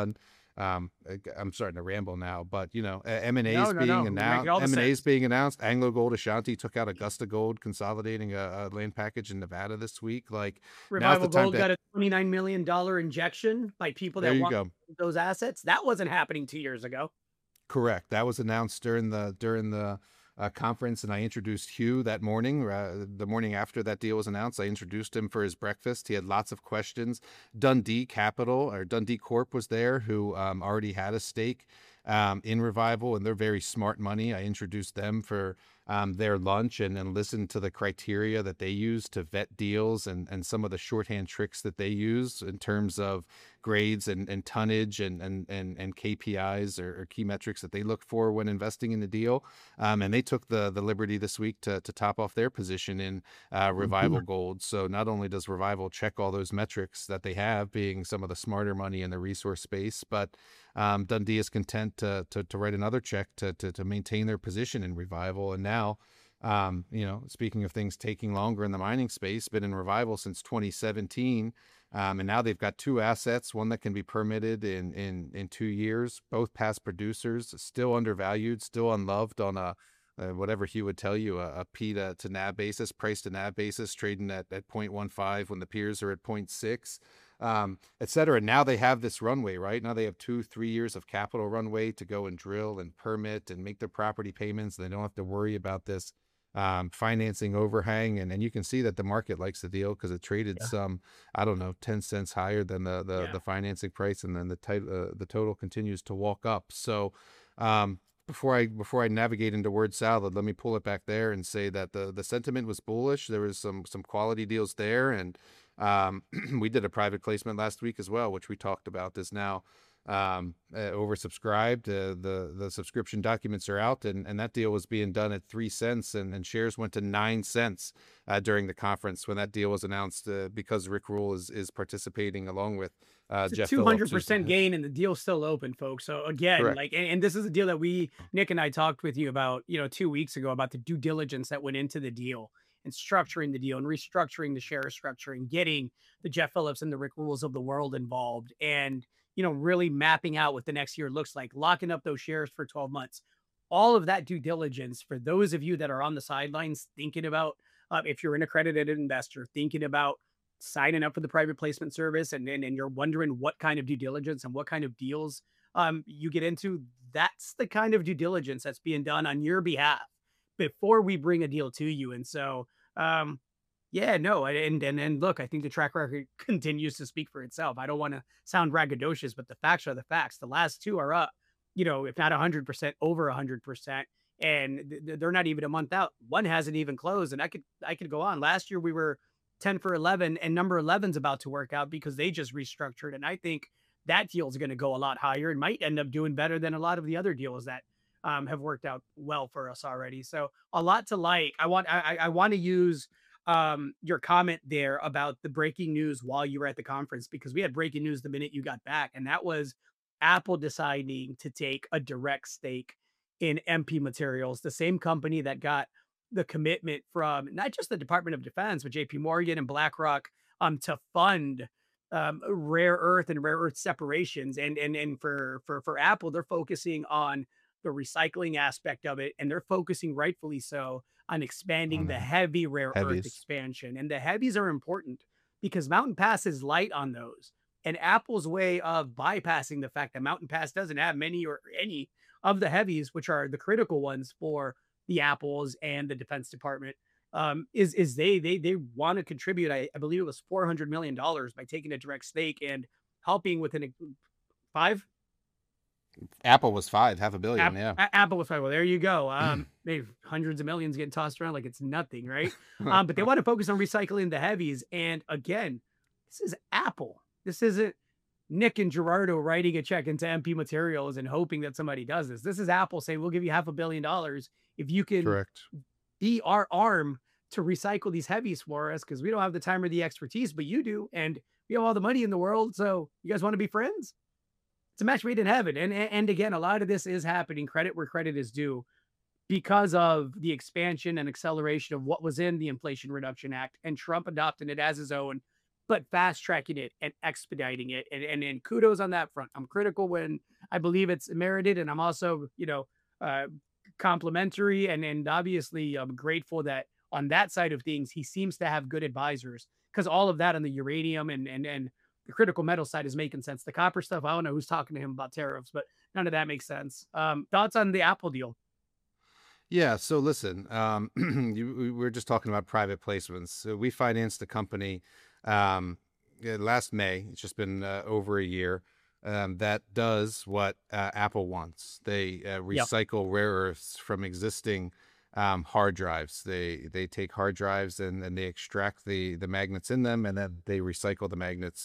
Speaker 2: Um, I- I'm starting to ramble now, but you know, M and
Speaker 1: No,
Speaker 2: A's
Speaker 1: no,
Speaker 2: being
Speaker 1: no. You're making
Speaker 2: announced,
Speaker 1: all the
Speaker 2: M and A's
Speaker 1: sense.
Speaker 2: being announced. Anglo Gold Ashanti took out Augusta Gold, consolidating a, a land package in Nevada this week. Like now's the
Speaker 1: Revival
Speaker 2: time
Speaker 1: Gold
Speaker 2: to.
Speaker 1: got a twenty-nine million dollars injection by people
Speaker 2: There
Speaker 1: that
Speaker 2: you
Speaker 1: want
Speaker 2: go.
Speaker 1: those assets. That wasn't happening two years ago.
Speaker 2: Correct. That was announced during the during the uh, conference, and I introduced Hugh that morning. Uh, the morning after that deal was announced, I introduced him for his breakfast. He had lots of questions. Dundee Capital or Dundee Corp was there, who um, already had a stake um, in Revival, and they're very smart money. I introduced them for um, their lunch and and listened to the criteria that they use to vet deals and and some of the shorthand tricks that they use in terms of grades and, and tonnage and and and, and K P Is or, or key metrics that they look for when investing in the deal. Um, and they took the the liberty this week to to top off their position in uh, Revival Gold. So not only does Revival check all those metrics that they have, being some of the smarter money in the resource space, but um, Dundee is content to, to to write another check to to to maintain their position in Revival. And now, um, you know, speaking of things taking longer in the mining space, been in Revival since twenty seventeen. Um, and now they've got two assets, one that can be permitted in, in, in two years, both past producers, still undervalued, still unloved on a, uh, whatever he would tell you, a, a P to, to N A V basis, price to N A V basis, trading at, at zero point one five when the peers are at zero point six, um, et cetera. Now they have this runway, right? Now they have two, three years of capital runway to go and drill and permit and make their property payments. They don't have to worry about this um, financing overhang. And, and you can see that the market likes the deal because it traded
Speaker 1: Yeah.
Speaker 2: some, I don't know, ten cents higher than the, the,
Speaker 1: Yeah.
Speaker 2: the financing price. And then the, ti- uh, the total continues to walk up. So, um, before I before I navigate into word salad, let me pull it back there and say that the the sentiment was bullish. There was some some quality deals there, and um, we did a private placement last week as well, which we talked about. Is now um, uh, oversubscribed. Uh, the the subscription documents are out, and, and that deal was being done at three cents, and, and shares went to nine cents uh, during the conference when that deal was announced. Uh, because Rick Rule is is participating along with uh,
Speaker 1: It's a
Speaker 2: Jeff Phillips, who's
Speaker 1: two hundred percent gain and the deal's still open, folks. So again,
Speaker 2: correct.
Speaker 1: like, and, and this is a deal that we, Nick and I talked with you about, you know, two weeks ago about the due diligence that went into the deal and structuring the deal and restructuring the share structure and getting the Jeff Phillips and the Rick Rules of the world involved and, you know, really mapping out what the next year looks like, locking up those shares for twelve months. All of that due diligence for those of you that are on the sidelines thinking about, uh, if you're an accredited investor, thinking about signing up for the private placement service and, and and you're wondering what kind of due diligence and what kind of deals um you get into, that's the kind of due diligence that's being done on your behalf before we bring a deal to you. And so um yeah, no, and and and look, I think the track record continues to speak for itself. I don't want to sound braggadocious, but the facts are the facts. The last two are up, you know, if not one hundred percent, over one hundred percent, and th- they're not even a month out. One hasn't even closed, and I could I could go on. Last year we were ten for eleven, and number eleven's about to work out because they just restructured, and I think that deal is going to go a lot higher and might end up doing better than a lot of the other deals that um, have worked out well for us already. So a lot to like. I want I, I want to use um your comment there about the breaking news while you were at the conference, because we had breaking news the minute you got back, and that was Apple deciding to take a direct stake in M P Materials, the same company that got the commitment from not just the Department of Defense, but J P Morgan and BlackRock um to fund um rare earth and rare earth separations. And and and for for for Apple, they're focusing on the recycling aspect of it, and they're focusing rightfully so on expanding
Speaker 2: On
Speaker 1: the
Speaker 2: the
Speaker 1: heavy rare earth
Speaker 2: heavies.
Speaker 1: expansion. And the heavies are important because Mountain Pass is light on those. And Apple's way of bypassing the fact that Mountain Pass doesn't have many or any of the heavies, which are the critical ones for the Apples and the Defense Department, um, is is they they they want to contribute. I, I believe it was four hundred million dollars by taking a direct stake and helping with an five
Speaker 2: Apple was five, half a billion.
Speaker 1: App,
Speaker 2: Yeah.
Speaker 1: A- Apple was fine. Well, there you go. Um, maybe hundreds of millions getting tossed around like it's nothing, right? Um, but they want to focus on recycling the heavies. And again, this is Apple. This isn't Nick and Gerardo writing a check into M P Materials and hoping that somebody does this. This is Apple saying, we'll give you half a billion dollars if you can
Speaker 2: Correct.
Speaker 1: be our arm to recycle these heavies for us, because we don't have the time or the expertise, but you do. And we have all the money in the world. So you guys want to be friends? It's a match made in heaven. And, and and again, a lot of this is happening, credit where credit is due, because of the expansion and acceleration of what was in the Inflation Reduction Act and Trump adopting it as his own. but fast tracking it and expediting it. And, and, and kudos on that front. I'm critical when I believe it's merited. And I'm also, you know, uh, complimentary and, and obviously I'm grateful that on that side of things, he seems to have good advisors because all of that on the uranium and, and, and the critical metal side is making sense. The copper stuff, I don't know who's talking to him about tariffs, but none of that makes sense. Um, thoughts on the Apple deal?
Speaker 2: Yeah. So listen, um, you, we were just talking about private placements. So we financed a company um, yeah, last May. It's just been uh, over a year. Um, that does what uh, Apple wants. They uh,
Speaker 1: Yep.
Speaker 2: recycle rare earths from existing um, hard drives. They they take hard drives and, and they extract the the magnets in them, and then they recycle the magnets,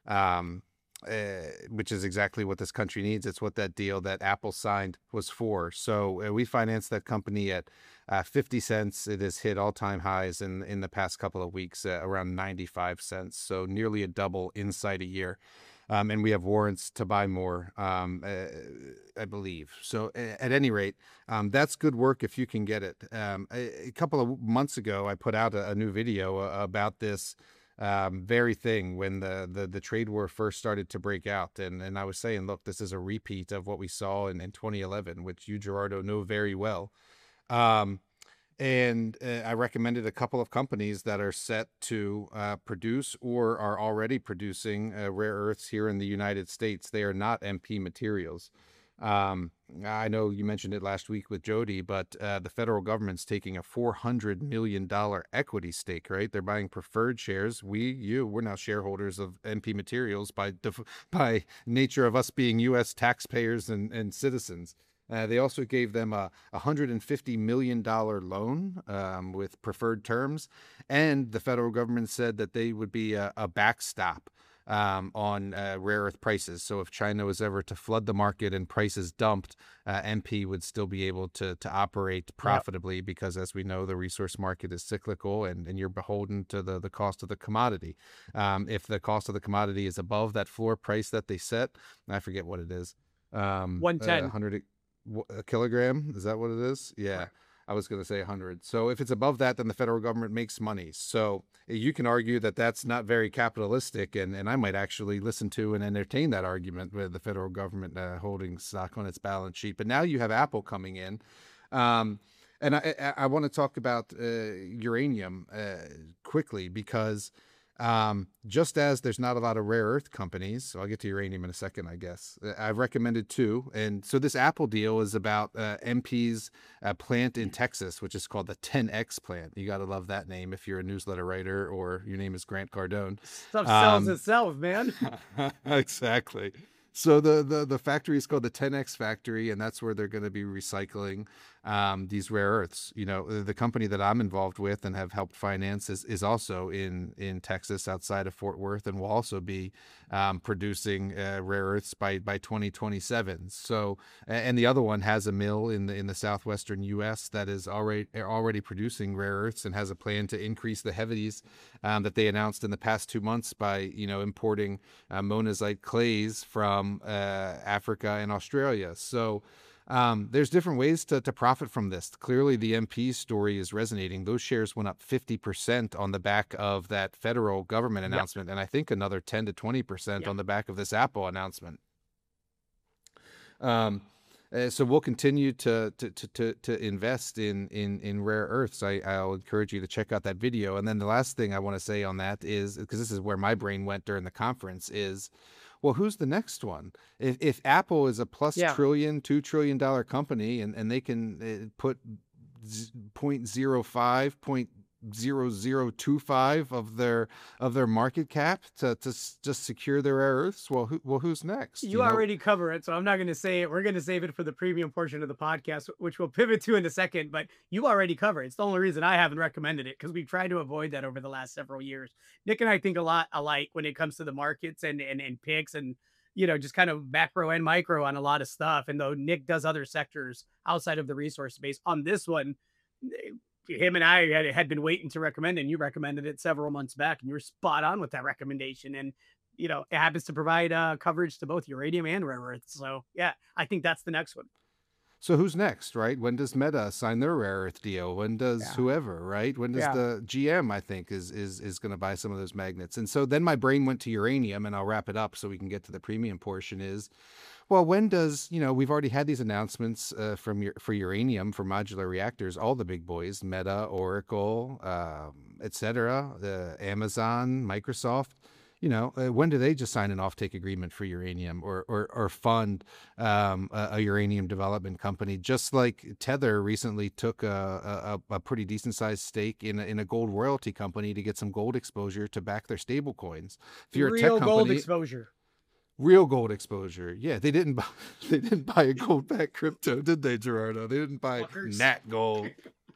Speaker 2: um, uh, which is exactly what this country needs. It's what that deal that Apple signed was for. So uh, we financed that company at uh, fifty cents. It has hit all-time highs in in the past couple of weeks, uh, around ninety-five cents. So nearly a double inside a year. Um, and we have warrants to buy more, um, uh, I believe. So a- at any rate, um, that's good work if you can get it. Um, a, a couple of months ago, I put out a, a new video uh, about this um, very thing when the, the the trade war first started to break out. And, and I was saying, look, this is a repeat of what we saw in, in twenty eleven, which you, Gerardo, know very well. Um, And uh, I recommended a couple of companies that are set to uh, produce or are already producing uh, rare earths here in the United States. They are not M P materials. Um, I know you mentioned it last week with Jody, but uh, the federal government's taking a four hundred million dollars equity stake, right? They're buying preferred shares. We, you, we're now shareholders of M P materials by def- by nature of us being U S taxpayers and, and citizens. Uh, they also gave them a one hundred fifty million dollars loan um, with preferred terms. And the federal government said that they would be a, a backstop um, on uh, rare earth prices. So if China was ever to flood the market and prices dumped, uh, M P would still be able to to operate profitably yep. because, as we know, the resource market is cyclical and, and you're beholden to the, the cost of the commodity. Um, if the cost of the commodity is above that floor price that they set, I forget what it is. Um,
Speaker 1: one ten.
Speaker 2: Uh, one hundred a kilogram, is that what it is? Yeah, right. I was going to say one hundred. So if it's above that, then the federal government makes money. So you can argue that that's not very capitalistic, and, and I might actually listen to and entertain that argument with the federal government uh, holding stock on its balance sheet. But now you have Apple coming in. Um, and I, I, I want to talk about uh, uranium uh, quickly because Um, just as there's not a lot of rare earth companies, so I'll get to uranium in a second, I guess. I've recommended two. And so this Apple deal is about uh, M P's uh, plant in Texas, which is called the ten X plant. You got to love that name if you're a newsletter writer or your name is Grant Cardone.
Speaker 1: Stuff sells um, itself, man.
Speaker 2: Exactly. So the, the, the factory is called the ten X factory, and that's where they're going to be recycling um, these rare earths. You know, the company that I'm involved with and have helped finance is, is also in, in Texas outside of Fort Worth, and will also be um, producing uh, rare earths by, by twenty twenty-seven. So, and the other one has a mill in the, in the southwestern U S that is already, already producing rare earths and has a plan to increase the heavies um, that they announced in the past two months by, you know, importing uh, monazite clays from uh, Africa and Australia. So um, there's different ways to, to profit from this. Clearly, the M P story is resonating. Those shares went up fifty percent on the back of that federal government announcement, yep. and I think another ten to twenty percent yep. on the back of this Apple announcement. Um, uh, so we'll continue to to to to invest in in in rare earths. I I'll encourage you to check out that video. And then the last thing I want to say on that is, because this is where my brain went during the conference, is, well, who's the next one? If if Apple is a plus yeah. trillion, two trillion dollar company, and, and they can uh, put zero point zero five, point zero zero two five of their of their market cap to to just secure their rare earths, well, who, well, who's next?
Speaker 1: You, you already know? cover it, so I'm not going to say it. We're going to save it for the premium portion of the podcast, which we'll pivot to in a second. But you already cover it. It's the only reason I haven't recommended it, because we've tried to avoid that over the last several years. Nick and I think a lot alike when it comes to the markets and and, and picks and, you know, just kind of macro and micro on a lot of stuff. And though Nick does other sectors outside of the resource space, on this one, him and I had, had been waiting to recommend, and you recommended it several months back, and you were spot on with that recommendation. And, you know, it happens to provide uh, coverage to both uranium and rare earths. So, yeah, I think that's the next one.
Speaker 2: So who's next, right? When does Meta sign their rare earth deal? When does
Speaker 1: Yeah.
Speaker 2: whoever, right? When does
Speaker 1: Yeah.
Speaker 2: the G M, I think, is is is going to buy some of those magnets? And so then my brain went to uranium, and I'll wrap it up so we can get to the premium portion. Is well, when does, you know, we've already had these announcements uh, from your for uranium for modular reactors, all the big boys, Meta, Oracle, um, et cetera, the Amazon, Microsoft. You know, uh, when do they just sign an offtake agreement for uranium or or, or fund um, a, a uranium development company? Just like Tether recently took a, a, a pretty decent sized stake in a, in a gold royalty company to get some gold exposure to back their stable coins. If you're
Speaker 1: Real
Speaker 2: a tech
Speaker 1: gold
Speaker 2: company,
Speaker 1: exposure.
Speaker 2: real gold exposure. Yeah, they didn't buy they didn't buy a gold backed crypto, did they, Gerardo? They didn't buy
Speaker 1: Fuckers.
Speaker 2: Nat Gold.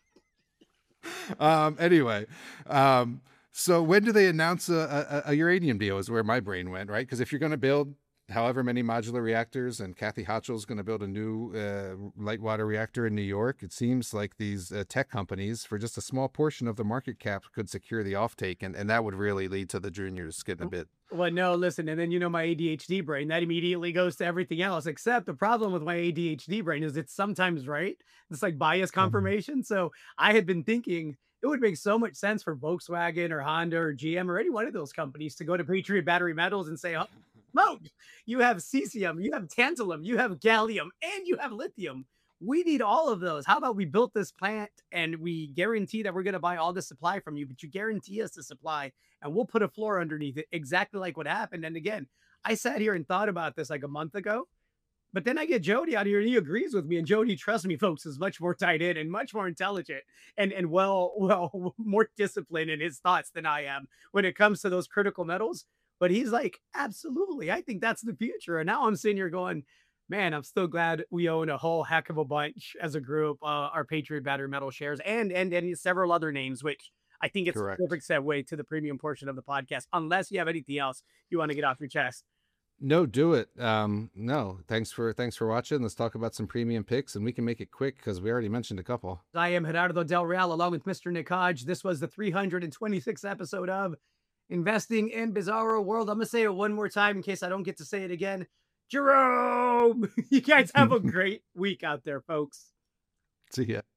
Speaker 2: um. Anyway, um. So when do they announce a, a, a uranium deal? Is where my brain went, right? Because if you're going to build however many modular reactors, and Kathy Hochul is going to build a new uh, light water reactor in New York, it seems like these uh, tech companies, for just a small portion of the market cap, could secure the offtake, and and that would really lead to the juniors getting a bit.
Speaker 1: Well, no, listen, and then you know my A D H D brain, that immediately goes to everything else, except the problem with my A D H D brain is it's sometimes right. It's like bias confirmation. Mm-hmm. So I had been thinking it would make so much sense for Volkswagen or Honda or G M or any one of those companies to go to Patriot Battery Metals and say, oh, no, you have cesium, you have tantalum, you have gallium, and you have lithium. We need all of those. How about we built this plant and we guarantee that we're going to buy all the supply from you, but you guarantee us the supply and we'll put a floor underneath it, exactly like what happened. And again, I sat here and thought about this like a month ago, but then I get Jody out here and he agrees with me. And Jody, trust me, folks, is much more tied in and much more intelligent and, and well, well, more disciplined in his thoughts than I am when it comes to those critical metals. But he's like, absolutely, I think that's the future. And now I'm sitting here going, man, I'm still glad we own a whole heck of a bunch as a group, uh, our Patriot Battery Metal shares and, and, and several other names, which I think it's
Speaker 2: Correct.
Speaker 1: a perfect segue to the premium portion of the podcast, unless you have anything else you want to get off your chest.
Speaker 2: No, do it. Um, no, thanks for thanks for watching. Let's talk about some premium picks, and we can make it quick because we already mentioned a couple.
Speaker 1: I am Gerardo Del Real, along with Mister Nick Hodge. This was the three hundred twenty-sixth episode of Investing in Bizarro World. I'm going to say it one more time in case I don't get to say it again. Jerome, you guys have a great week out there, folks.
Speaker 2: See ya.